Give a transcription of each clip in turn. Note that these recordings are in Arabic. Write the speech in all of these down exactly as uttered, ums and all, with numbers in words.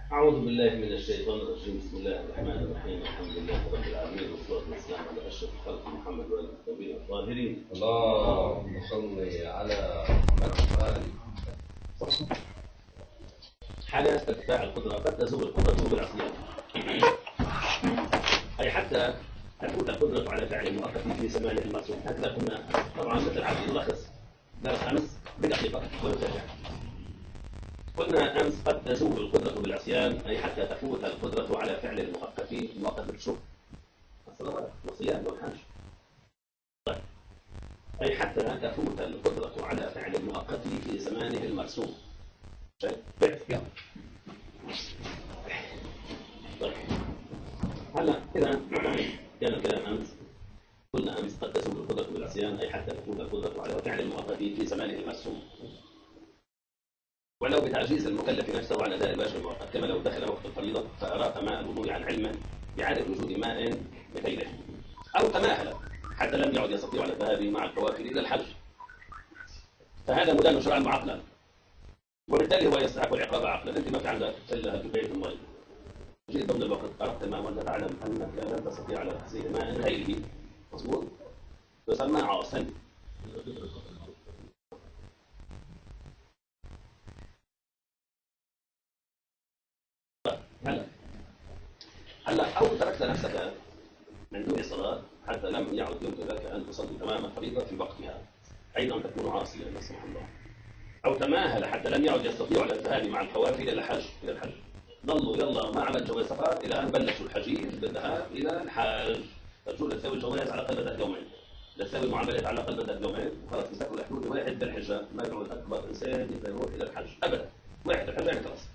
أعوذ بالله من الشيطان الرجيم. بسم الله الرحمن الرحيم. الحمد لله رب العالمين والصلاة والسلام على أشرف الخلق محمد وآله الطيبين الطاهرين. اللهم صل على محمد وآل محمد. حالة استفتاح القدرة قد تزول القدرة بالعصيان، أي حتى تفوت القدرة على فعل مؤقت في زمانه المرسوم. هكذا قلنا طبعا مثل هذه يلخص درس أمس بدقيقة ونتابع. قلنا أمس قد تزول القدرة بالعصيان، أي حتى تفوت القدرة على فعل المؤقت مؤقت بالشكر الصلوات والصيام والحج. طيب. أي حتى تفوت القدرة على فعل المؤقت في زمانه المرسوم. طيب. طيب. هلا إذا كان الكلام أمس قلنا أمس قد تزول القدرة بالعصيان، أي حتى تفوت القدرة على فعل المؤقت في زمانه المرسوم، ولو بتعجيز المكلف نفسه عن أداء الواجب المؤقت، كما لو دخل وقت الفريضة فأراق ماء الوضوء عن علمه بعدم وجود ماء بغيره، أو تماهل حتى لم يعد يستطيع على الذهاب مع القوافل إلى الحج، فهذا مدان شرعا وعقلا، وبالتالي هو يستحق العقاب عقلا. أنت ما في عندك إلا في بيت الماء، جئت ضمن الوقت أردت ماء وأنت تعلم أنك لن تستطيع على تحصيل ماء غيره، مظبوط، يسمى عاصا. هلا هلا أو تركت نفسك من دون صلاة حتى لم يعد يمكن لك أن تصلي تمام الفريضة في وقتها، أيضا تكون عاصيا لا سمح الله. أو تماهل حتى لم يعد يستطيع على الذهاب مع القوافل إلى الحج إلى الحج ضلوا يلا ما عمل جواز سفر إلى أن بلشوا الحجيج بالذهاب إلى الحج. تقول تسوي الجواز على الأقل بدأ يومين، تسوي المعاملات على الأقل بدأ يومين، وخلاص مسكوا الحدود واحد بالحجة، ما يعود أكبر إنسان يقدر يروح إلى الحج أبدا، واحد الحج يعني خلاص.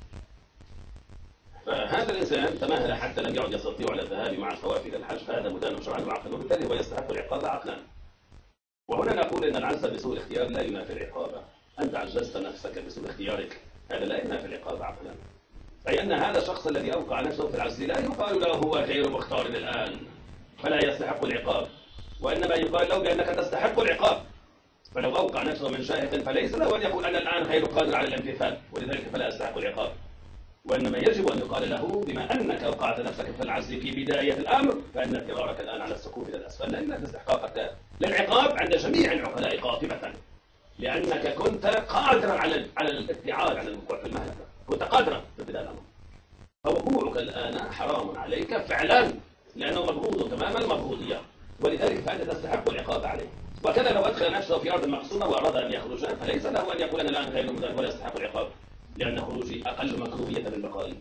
فهذا الإنسان تماهل حتى لم يعد يستطيع على الذهاب مع القوافل إلى الحج، فهذا مدان شرعا وعقلا، وبالتالي هو يستحق العقاب عقلا. وهنا نقول إن العجز بسوء الاختيار لا ينافي العقاب. أنت عجزت نفسك بسوء اختيارك، هذا لا ينافي العقاب عقلا، أي أن هذا الشخص الذي أوقع نفسه في العجز لا يقال له هو غير مختار الآن فلا يستحق العقاب، وإنما يقال له بأنك تستحق العقاب. فلو أوقع نفسه من شاهق فليس له أن يقول أنا الآن غير قادر على الامتثال ولذلك فلا أستحق العقاب، وإنما يجب أن يقال له بما أنك أوقعت نفسك في العجز في بداية الأمر فإن اضطرارك الآن على السقوط إلى الأسفل لأنك استحقاقك للعقاب عند جميع العقلاء قاطبة، لأنك كنت قادرا على على الابتعاد عن الوقوع في المهلكة، كنت قادرا في ابتداء الأمر، فوقوعك الآن حرام عليك فعلا لأنه مبغوض تمام المبغوضية، ولذلك فأنت تستحق العقاب عليه. وكذا لو أدخل نفسه في أرض مقصودة وأراد أن يخرج فليس له أن يقول أنا الآن غير مذنب ولا يستحق العقاب، لأن خروجي أقل مكروهية من بقائي.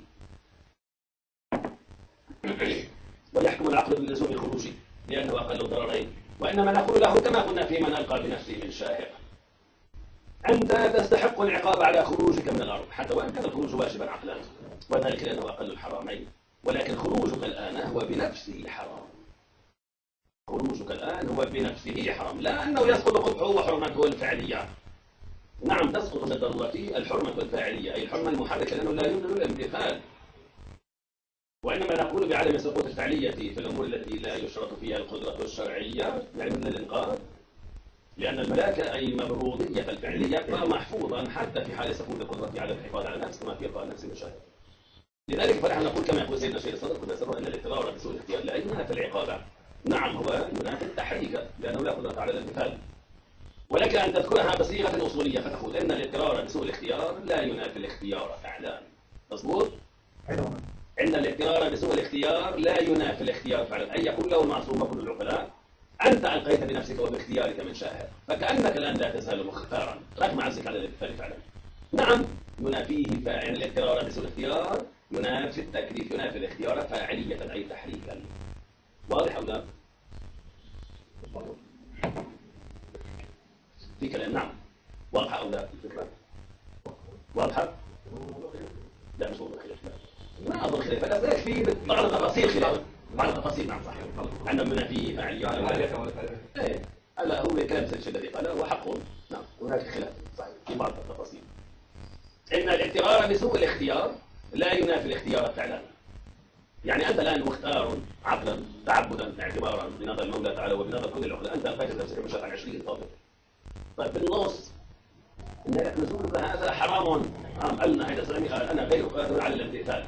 ويحكم العقل بلزوم خروجي لأنه أقل ضررين، وإنما نقول له كما قلنا في من ألقى بنفسه من شاهق، أنت تستحق العقاب على خروجك من الأرض حتى وإن كان الخروج واجبا عقلا، وذلك لأنه أقل الحرامين، ولكن خروجك الآن هو بنفسه حرام. خروجك الآن هو بنفسه حرام، لا أنه يسقط قبحه وحرمته الفعلية. نعم تسقط من الضرورة الحرمة الفاعلية أي الحرمة المحركة لأنه لا يمكن الامتثال، وإنما نقول بعدم سقوط الفعلية في الأمور التي لا يشرط فيها القدرة الشرعية يعني من الإنقاذ، لأن الملاكة أي مبغوضية الفعلية تبقى محفوظا حتى في حال سقوط القدرة على الحفاظ على النفس كما في إرضاء النفس المشاهد. لذلك فنحن نقول كما يقول سيدنا الشيخ الصدق وتسره أن الاضطرار بسوء الاختيار لا ينافي العقاب. نعم هو ينافي التحريك لأنه لا قدرة على الامتثال، ولكن أن تذكرها بصيغة أصولية فتقول إن الاضطرار بسوء الاختيار لا ينافي الاختيار فعلا. مظبوط؟ إن الاضطرار بسوء الاختيار لا ينافي الاختيار فعلا، أي يقول له المعصوم وكل العقلاء أنت ألقيت بنفسك وباختيارك من شاهق، فكأنك الآن لا تزال مختارا رغم عجزك على الامتثال فعلا. نعم ينافيه فاعل الاضطرار بسوء الاختيار ينافي التكليف ينافي الاختيار فاعلية أي تحريكا. واضح أو لا؟ في كلام. نعم واضحة أو لا الفكرة؟ واضحة؟ لا مش موضوع خلاف، ما أظن خلاف، بس ذلك في بعض التفاصيل خلاف، بعض التفاصيل. نعم صحيح عندما منافيه فاعلية ايه هلا هو كلام سيد الذي قال هو حق. نعم هناك خلاف صحيح في بعض التفاصيل. إن الاضطرار بسوء الاختيار لا ينافي الاختيار فعلا، يعني أنت الآن مختار عقلا تعبدا اعتبارا بنظر المولى تعالى وبنظر كل العقلاء، أنت ألقيت نفسك بشرع عشرين طابق. طيب بالنص إن نزولك هذا حرام، قام قالنا هذا سلامي قال أنا غير قادر على الامتثال،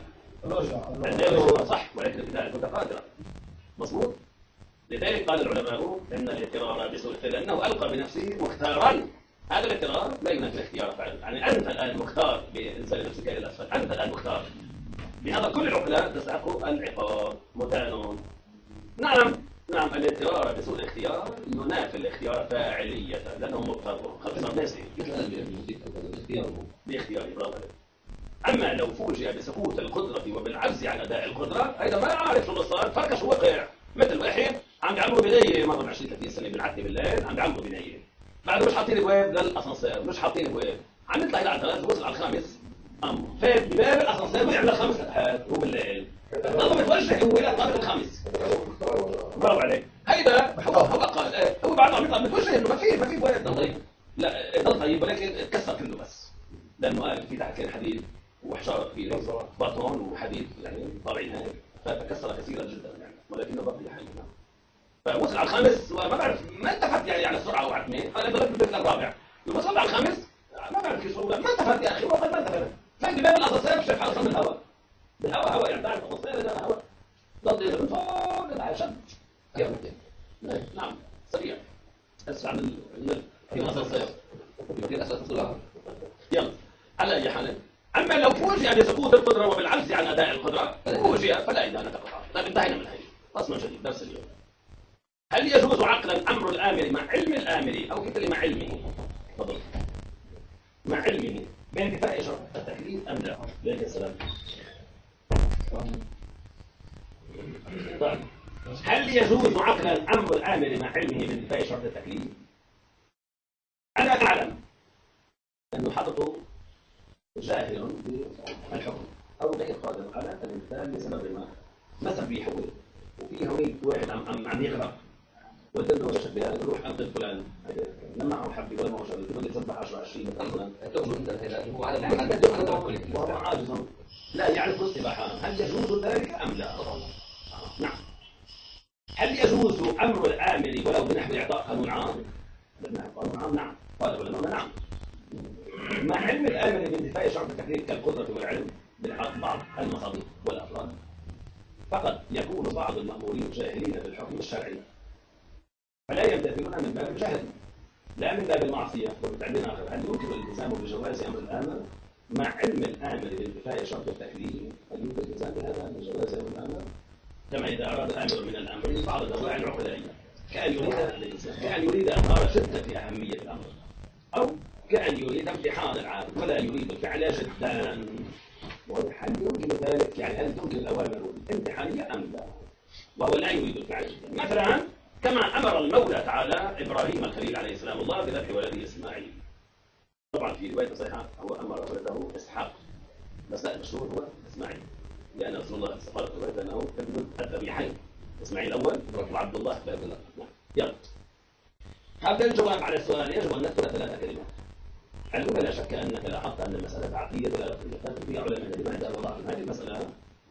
الليل صح ولكن بذلك متقادرة مظبوط. لذلك قال العلماء ان الاضطرار بسوء لانه القى بنفسه مختارا. هذا الاضطرار لا ينافي الاختيار فعلا، يعني انت الان مختار بانزال نفسك الى الاسفل، انت الان مختار بهذا كل العقلاء تستحق العقاب مدان. نعم نعم الاضطرار بسوء الاختيار ينافي الاختيار فاعلية لانه مضطر خلص الناس باختياره. برافو. اما لو فوجئ بسقوط القدرة وبالعجز عن اداء القدرة ايضا ما عارف شو صار، فركش وقع مثل واحد عم يعملوا بنيه مره عشرين ثلاثين سنه بالعتمه بالليل، عم يعملوا بنيه بعد مش حاطين ابواب للاسانسير، مش حاطين ابواب، عم يطلع الى الثلاث وصل على الخامس قام فات بباب الاسانسير ويعمل خمس فتحات هو بالليل، ضل متوجه هو الى الطابق الخامس. برافو عليك. هيدا هو هو قال هو بعد ما يطلع متوجه انه ما في ما في ابواب ضل طيب، لا ضل طيب ولكن اتكسر كله بس لانه قال في تحت كان حديد وحشاره كبيره بطون وحديد يعني طالعين هيك فتكسر كثيرا جدا يعني ولكنه بقي حي. فوصل على الخامس وما بعرف ما انتفت يعني على السرعه وعتمه، انا ضربت بالبيت الرابع لما وصلت على الخامس ما بعرف كيف صعوبه ما انتفت يا اخي وقد ما انتفت فانت باب الاسانسير شايف حالك من الهواء بالهواء هواء يعني تعرف الاسانسير ده هواء ضل من فوق على شد نعم سريع اسرع من في الاسانسير يمكن اسرع السرعه. يلا على اي حال اما لو فوجئ بسقوط القدره وبالعجز عن اداء القدره فوجئ فلا ادانه تقطع. طيب انتهينا من هذه فصل جديد درس اليوم. هل يجوز عقلا امر الامر مع علم الامر او في مع علمه؟ تفضل. مع علمه بانتفاء شرط التكليف ام لا؟ عليك السلام. طيب هل يجوز عقلا امر الامر مع علمه بانتفاء شرط التكليف؟ انا اعلم انه حضرته جاهل بالحكم او غير قادر على الامتثال لسبب ما مثلا بيحول وفي هونيك واحد عم عم عم يغرق ودله ولا شبه هذا روح انقذ فلان لما معه حبي ولا معه شبه تقول يصبح عشرة عشرين مثلا تقول انت هذا هو على الحد وهو عاجز لا يعرف السباحه. هل يجوز ذلك ام لا؟ نعم. هل يجوز امر الامر ولو بنحو اعطاء قانون عام؟ بنحو قانون عام نعم قال العلماء نعم. مع علم الامر بانتفاء شرط التكليف كالقدره والعلم بالحق بعض المصادر والافراد فقد يكون بعض المأمورين جاهلين بالحكم الشرعي فلا يمتثلون من باب الجهل لا من باب المعصيه. وبتعبير اخر هل يمكن الالتزام بجواز امر الامر مع علم الامر بانتفاء شرط التكليف؟ هل يمكن الالتزام بهذا بجواز امر الامر كما اذا اراد الامر من الامر بعض الدواعي العقلائيه كان يريد الالتزام كان يريد اظهار شده اهميه الامر او كان يريد امتحان العام ولا يريد الفعل جدا. هل يمكن ذلك؟ يعني هل يمكن الاوامر الامتحانيه ام لا؟ وهو لا يريد الفعل جدا. مثلا كما امر المولى تعالى ابراهيم الخليل عليه السلام الله بذبح ولده اسماعيل. طبعا في روايه صحيحه هو امر ولده اسحاق بس لا المشهور هو اسماعيل لان رسول الله استقر روايه انه ابن الذبيحين اسماعيل الاول وعبد الله بن الله. يلا هذا الجواب على السؤال يجب ان نذكر ثلاثه كلمات. الأولى لا شك أنك لاحظت أن المسألة عقلية ولا لفظية في علماء لماذا وضعت هذه المسألة؟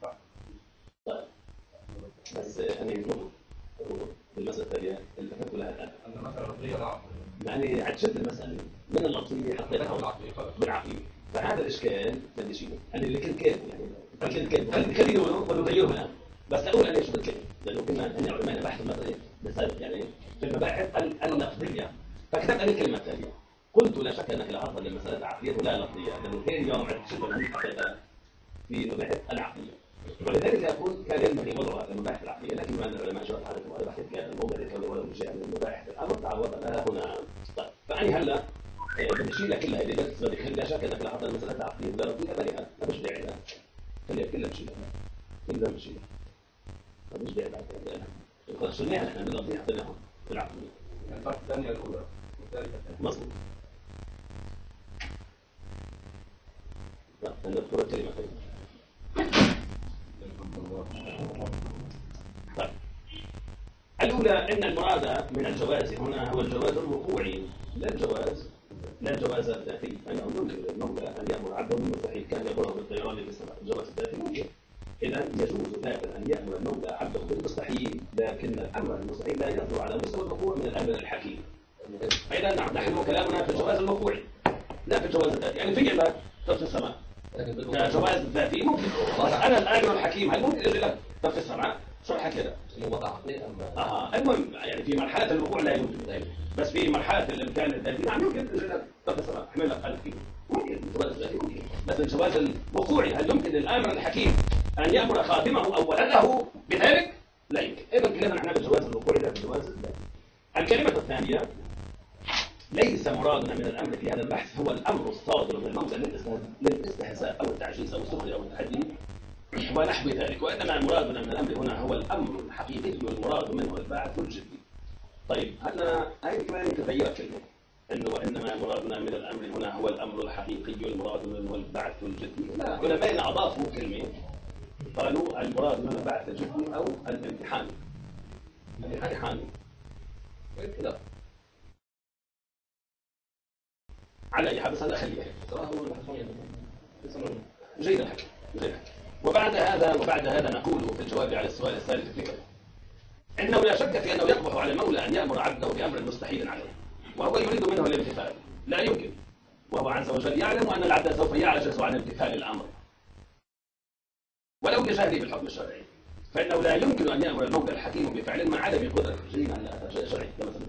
طيب بس أنا يقول بالمسألة الثانية اللي فكرت لها الآن المسألة اللفظية نعم يعني عدشت المسألة من اللفظية حطيتها بالعقلية فهذا الإشكال بدي شيء أنا اللي كنت كيف يعني كنت كيف خلي خلي يقولوا ونغيرهم الآن بس أقول أنا شو بتكلم لأنه كنا أن علماء بحثوا المسألة بالسابق يعني في المباحث اللفظية فكتبت أنا الكلمة الثانية قلت لا شك انك لاحظت ان المساله عقليه ولا لفظيه لانه كان اليوم عندك شبه من حقيقه في مباحث العقليه ولذلك اقول كان ينبغي وضعها في المباحث العقليه لكن ما المعلماء شرط على المباحث كان الموضوع الكوني ولا جاء من المباحث الامر تعوض لها هنا. طيب فاني هلا بنشيل لك كلها اللي بس بدك لا شك انك لاحظت المساله عقليه ولا لفظيه بلها ما مش داعي لها خليها كلها نشيلها كلها نشيلها ما مش داعي لها شلناها احنا من اللفظيه حطيناها في العقليه الفرق الثانيه الاولى مظبوط. نذكر الكلمتين. طيب الأولى أن المراد من الجواز هنا هو الجواز الوقوعي لا الجواز لا الجواز الذاتي أنه يمكن المولى أن يأمر عبده بالمستحيل كان يأمره بالطيران بالسماء الجواز الذاتي ممكن إذا يجوز ذاتا أن يأمر المولى عبده بالمستحيل لكن الأمر المستحيل لا يصدر على مستوى الوقوع من الأمر الحكيم. فإذا نحن كلامنا في الجواز الوقوعي لا في الجواز الذاتي يعني في عباد تطفي السماء جواز ذاتي ممكن. انا الامر الحكيم هل ممكن اجي لك طرف السمع؟ شو الحكي هذا؟ وضع عقلي ام اه المهم يعني في مرحله الوقوع لا يمكن، بس في مرحله الامكان الذاتي نعم يمكن اجي لك طرف السمع احمل لك ألف كيلو ممكن جواز ذاتي ممكن، بس الجواز الوقوعي هل يمكن للامر الحكيم ان يامر خادمه او ولده بذلك؟ لا يمكن. اذا كلمنا نحن بالجواز الوقوعي لا بالجواز الذاتي. الكلمه الثانيه ليس مرادنا من الامر في هذا البحث هو الامر الصادر من الموضع للاستهزاء او التعجيز او السخريه او التحدي ونحو ذلك، وانما مرادنا من الامر هنا هو الامر الحقيقي والمراد منه البعث الجدي. طيب هلا هاي كمان تغير كلمه انه وانما مرادنا من الامر هنا هو الامر الحقيقي والمراد منه البعث الجدي. لا، علماء اضافوا كلمه قالوا المراد من البعث الجدي او الامتحان. الامتحان كده على اي حال، بس هذا خليه جيد الحكي جيد الحكي. وبعد هذا وبعد هذا نقول في الجواب على السؤال الثالث فيه انه لا شك في انه يقبح على المولى ان يامر عبده بامر مستحيل عليه وهو يريد منه الامتثال، لا يمكن، وهو عز وجل يعلم ان العبد سوف يعجز عن امتثال الامر ولو بجهله بالحكم الشرعي، فانه لا يمكن ان يامر المولى الحكيم بفعل مع عدم قدرته شرعي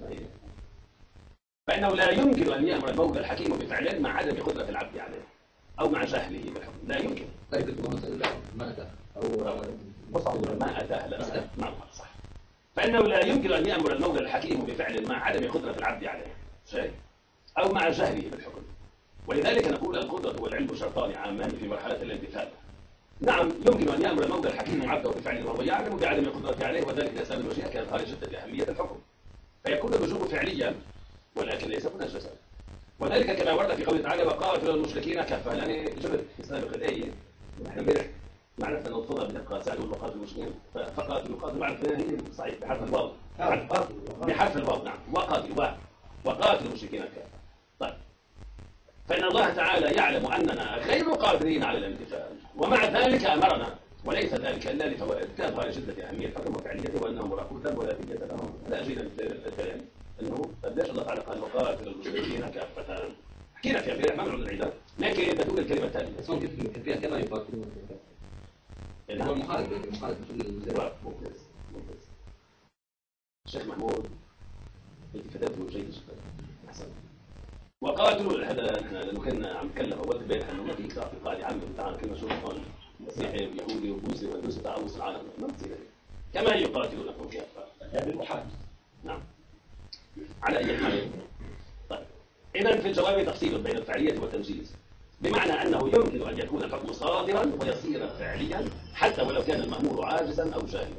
فإنه لا يمكن أن يأمر المولى الحكيم بفعل مع عدم قدرة العبد عليه أو مع جهله بالحكم، لا يمكن. ما أتاه أو ما أتاه لا ما صح. فإنه لا يمكن أن يأمر المولى الحكيم بفعل مع عدم قدرة العبد عليه شيء أو مع جهله بالحكم، ولذلك نقول القدرة والعلم شرطان عامان في مرحلة الامتثال. نعم يمكن أن يأمر المولى الحكيم عبده بفعل وهو يعلم بعدم قدرته عليه، وذلك لأسباب المشيئة كانت خارجة أهمية الحكم، فيكون الوجوب فعليا ولكن ليس منجزا. وذلك كما ورد في قوله تعالى وقاتلوا المشركين كافة، يعني جبت في سابق الآية نحن امبارح ما عرفنا نطلبها بدقة سألوا وقاتلوا المشركين فقاتلوا قاتلوا عرفنا هي صحيح بحرف الواو بحرف الواو نعم وقاتلوا وقاتلوا المشركين كافة. طيب فإن الله تعالى يعلم أننا غير قادرين على الامتثال ومع ذلك أمرنا، وليس ذلك إلا لفوائد كانت غاية شدة أهمية الحكم وفعليته وأنهم مراقوتا ولا فدية لهم. لا أجيد الكلام انه قديش الله تعالى قال وقاتل المشركين كافة، حكينا فيها امبارح ما بنعود نعيدها، لكن بدون الكلمه الثانيه بس ممكن فيها كما يقاتلون اللي هو المخالف المخالف ممتاز ممتاز. الشيخ محمود التفاتاته جيده جدا احسن. وقاتلوا هذا احنا لانه كنا عم نتكلم اول امبارح انه ما في اكثر في قاعده عامه بتاعنا كلمه شو بتقول مسيحي ويهودي وبوذي وهندوسي تعوز العالم ما بتصير كما يقاتلونكم كافه هذا المحارب. نعم على أي حال. طيب إذن في الجواب تفصيل بين الفعلية والتنجيز، بمعنى أنه يمكن أن يكون الحكم صادرا ويصير فعليا حتى ولو كان المأمور عاجزا أو جاهلا،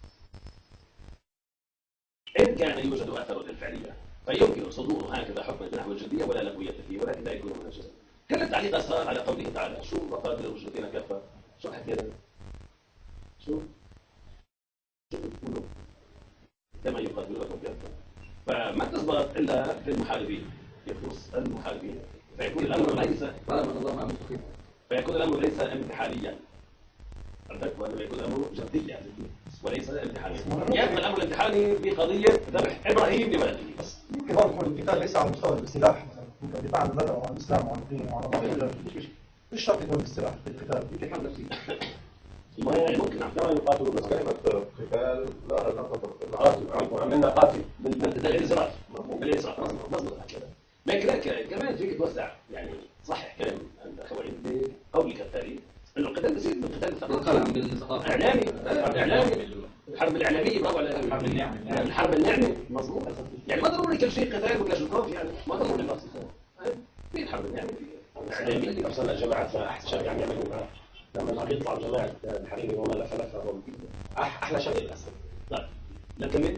إن كان يوجد أثر للفعلية فيمكن صدور هكذا حكما بنحو الجدية ولا لغوية فيه ولكن لا يكون منجزا. كل التعليق صار على قوله تعالى شو وقاتلوا المشركين كافة، شو حكي هذا؟ شو؟ شو بتقولوا؟ كما يقاتلونكم كافة، فما تزبط إلا في المحاربين يخص المحاربين، فيكون الأمر ليس فيكون الأمر ليس امتحانيا، وإنما يكون الأمر جديا وليس امتحانيا. يأتي الأمر الامتحاني في قضية ذبح إبراهيم لولده بس. يمكن هذا يكون القتال ليس على مستوى السلاح، مثلا الدفاع عن البلد وعن الإسلام وعن الدين وعن الله، مش شرط يكون السلاح في القتال، يمكن حل نفسي. ممكن كما يقاتلوا بس كلمة قتال لا لا قاتل عملنا قاتل بالإسراف بالإسراف مظبوط هكذا. لكن كمان فيك توسع يعني صحح كلام أنت خوين بقولك التالي إنه القتال بيصير بالقتال الثقافي إعلامي إعلامي الحرب الإعلامية برافو على الحرب الناعمة الحرب الناعمة مظبوط يعني ما ضروري كل شيء قتال وكل شيء خوف يعني ما ضروري بس في الحرب الناعمة في إعلامية أصلا جماعة أحسن شيء يعني يعملوها لما يطلع جماعة الحريري وما لف لفة أحلى شيء للأسف. طيب نكمل.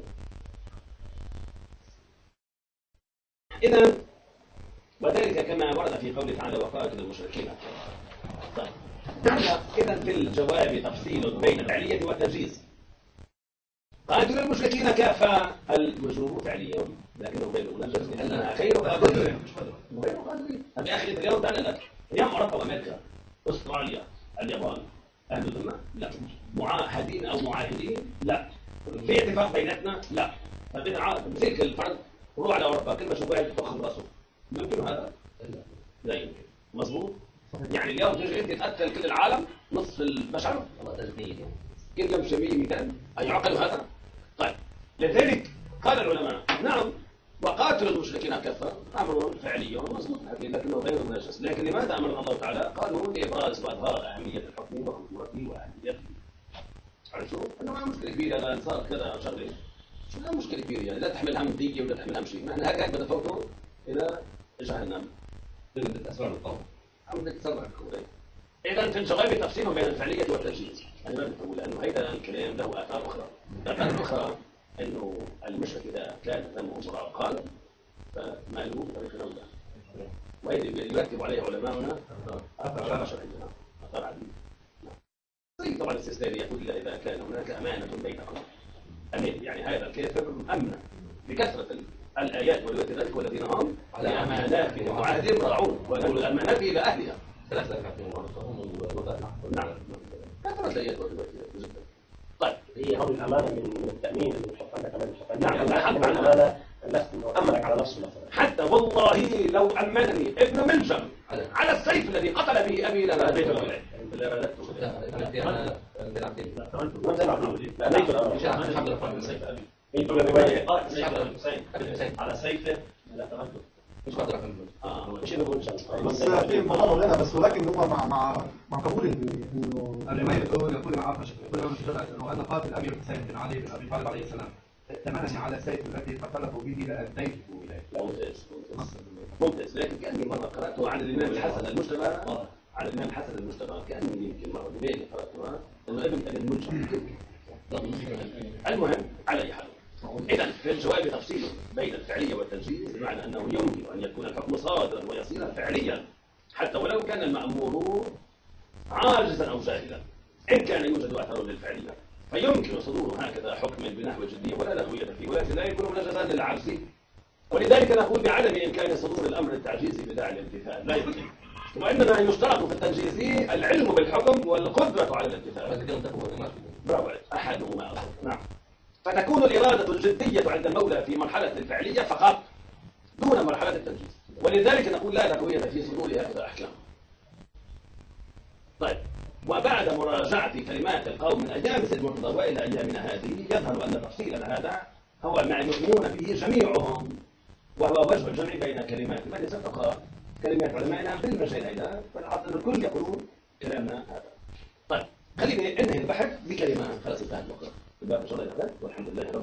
إذا وذلك كما ورد في قوله تعالى وقاتل المشركين. طيب إذا في الجواب تفصيل بين الفعلية والتنجيز. قاتل المشركين كافة الوجوب فعليا لكنه غير منجز لأنها خير قادرين غير قادرين. في آخر اليوم تعالى لك اليوم أوروبا وأمريكا أستراليا اليابان أهل الذمة لا، معاهدين أو معاهدين لا، في اتفاق بيناتنا لا، فبدأ كل الفرد روح على أوروبا كل ما شوف واحد تفخم رأسه يمكن هذا؟ لا يمكن. مظبوط؟ يعني اليوم تجي انت تقتل كل العالم نصف البشر والله تجميل يعني. كل يوم شمية مئتين أيعقل هذا؟ طيب لذلك قال العلماء نعم وقاتلوا المشركين كافة أمر فعلي مضبوط لكنه غير منجس، لكن لماذا أمرنا الله تعالى؟ قالوا لإبراز وإظهار أهمية الحكم وخطورته وأهميته. عرفتوا؟ أنه ما مشكلة كبيرة الآن صار كذا شغلة، شو لا مشكلة كبيرة يعني لا تحمل هم دية ولا تحمل هم شيء، نحن هكذا بدنا نفوتوا إلى جهنم. بدك أسرع القوم. عم بدك تسرع الكورة. إذا في الجواب تفصيل بين الفعلية والتنجيز. أنا ما بقول لأنه هذا الكلام له آثار أخرى. الآثار الأخرى إنه المشرك إذا كان دمه صراع قال فماله بطريق الأولى. وهذا يرتب عليه علماؤنا آثار شرعية. آثار عديدة. زي طبعا الاستثناء يقول إلا إذا كان هناك أمانة بينكم. أمين يعني هذا الكافر أمن بكثرة الآيات والوتر ذلك والذين هم على أماناتهم وعهدهم راعون ونقول الأمانات إلى أهلها. ثلاثة أكثر ورقهم والوضع. نعم. كثرة الآيات والوتر جدا. طيب هي هون الامانه من من التامين اللي بتحط عندك كمان بتحط عندك نعم، يعني حتى من الامانه الناس انه امنك على نفسه مثلا. حتى والله لو أمنني ابن ملجم على السيف الذي قتل به أبي لما أديته إليه. لا أنا بلعب تاني. وانت لا لا ليس الامانه. مش عارف الحمد لله سيف أبي. انتوا الروايه على سيفه لا تغلب. مش قادر أفهم. آه. مش انه بس في مقارنة هنا بس ولكن هو مع مع مع قبول انه الرواية الأول يقول مع عفش يقول ابن شجاع أنه أنا قاتل أمير الحسين بن علي بن أبي طالب عليه السلام ائتمنني على السيف الذي قتله به لأديته إليه. ممتاز ممتاز ممتاز لكن كأني مرة قرأته عن الإمام الحسن المجتبى عن الإمام الحسن المجتبى كأني يمكن مرة ببالي قرأتها إنه ابن ابن الملجم. المهم على أي حال إذا في الجواب تفصيل بين الفعلية والتنجيز بمعنى أنه يمكن أن يكون الحكم صادرا ويصير فعليا حتى ولو كان المأمور عاجزا أو جاهلا إن كان يوجد أثر للفعلية فيمكن صدور هكذا حكم بنحو جدية ولا لغوية فيه ولكن لا يكون منجزا للعجز ولذلك نقول بعدم إمكان صدور الأمر التعجيزي بداعي الامتثال لا يمكن وإنما يشترط في التنجيز العلم بالحكم والقدرة على الامتثال. برافو عليك أحدهما أصلا نعم. فتكون الإرادة الجدية عند المولى في مرحلة الفعلية فقط دون مرحلة التنجيز ولذلك نقول لا لغوية في صدور هكذا أحكام. طيب وبعد مراجعة كلمات القوم من أيام سيد مرتضى وإلى أيامنا هذه يظهر أن تفصيلا هذا هو ما يؤمنون به جميعهم وهو وجه الجمع بين كلمات من يتفق كلمات علمائنا بالمجال هذا فالعصر الكل يقولون كلامنا هذا. طيب خليني انهي البحث بكلمة خلاص انتهت الوقت الباب ان شاء الله والحمد لله رب